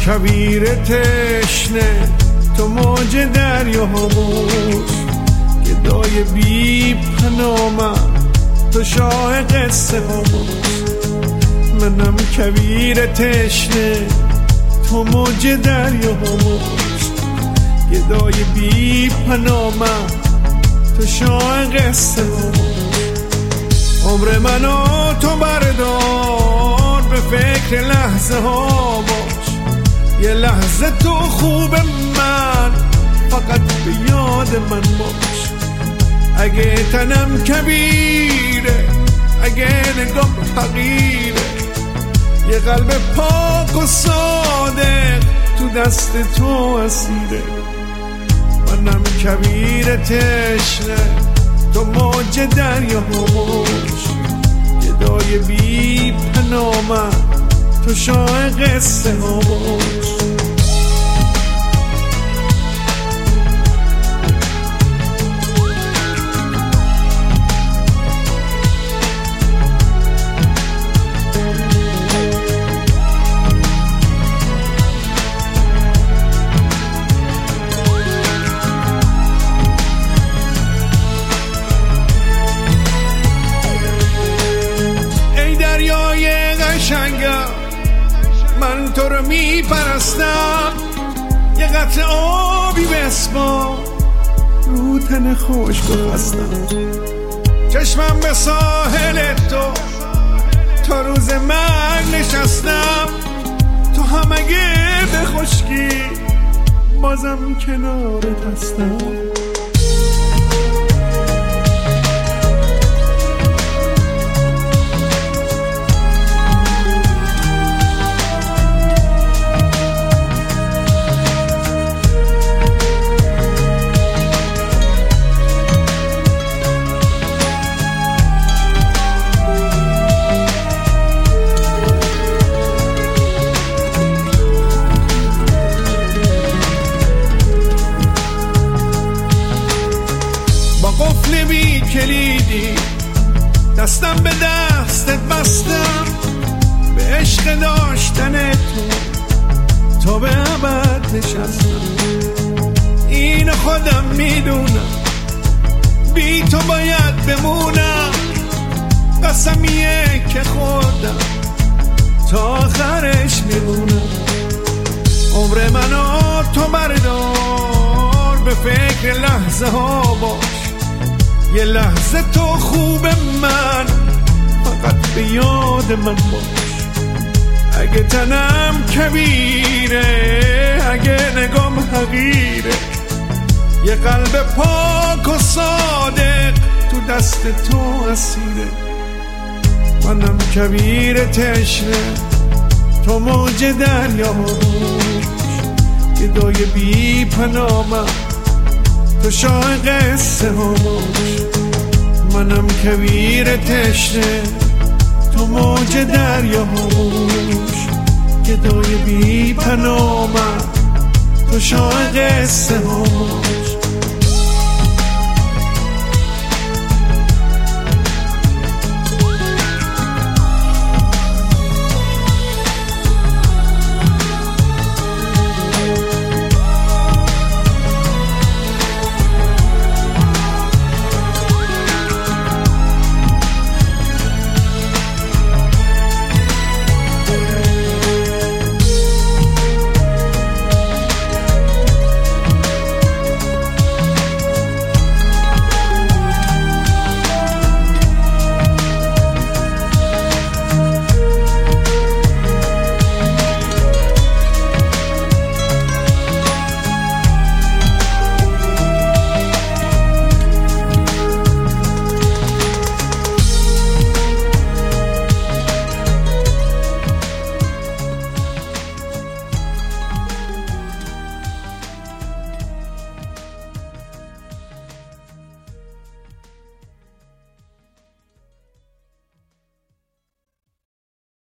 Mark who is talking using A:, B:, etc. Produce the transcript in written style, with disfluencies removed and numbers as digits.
A: کویر تشنه تو موج دریا هموش گدای بی پنامم تو شاه قصه هموش منم کویر تشنه تو موج دریا هموش گدای بی پنامم تو شاه قصه هموش عمر منو تو بردار به فکر لحظه ها باش یه لحظه تو خوب من فقط به یاد من باش اگه تنم کبیره اگه نگام حقیره یه قلب پاک و صادق تو دست تو اسیره منم کویر تشنه تو موج دریا هموش گدای بی پنامم تو شاه قصه هموش من تو رو می پرستم یه قطره آبی بسپار رو تن خشک و خستم چشمم به ساحل تا روز من نشستم تو هم اگه به خشکی بازم کنارت هستم قفل بی کلیدی دستم به دستت بستم به عشق داشتن تو تا به ابد نشستم اینو خودم میدونم بی تو باید بمونم قسمیه که خودم تا آخرش میمونم عمر منو تو بردار به فکر لحظه ها باش یه لحظه تو خوب من فقط به یاد من باش اگه تنم کبیره اگه نگام حقیره یه قلب پاک و صادق تو دست تو اسیره منم کویر تشنه تو موج دریا هموش گدای بی پنامم تو شاه قصه هموش منم کویر تشنه تو موج دریا هموش گدای بی پنامم تو شاه قصه هموش